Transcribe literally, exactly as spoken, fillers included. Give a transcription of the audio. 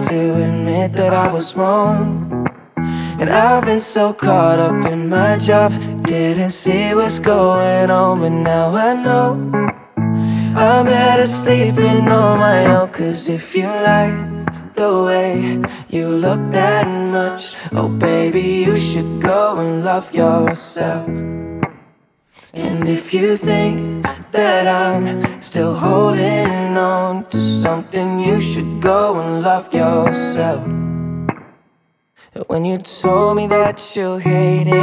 to admit that I was wrong. And I've been so caught up in my job, didn't see what's going on, but now I know I'm better sleeping on my own. Cause if you like the way you look that much, oh baby, you should go and love yourself. And if you think that I'm still holding on to something, you should go and love yourself. When you told me that you hated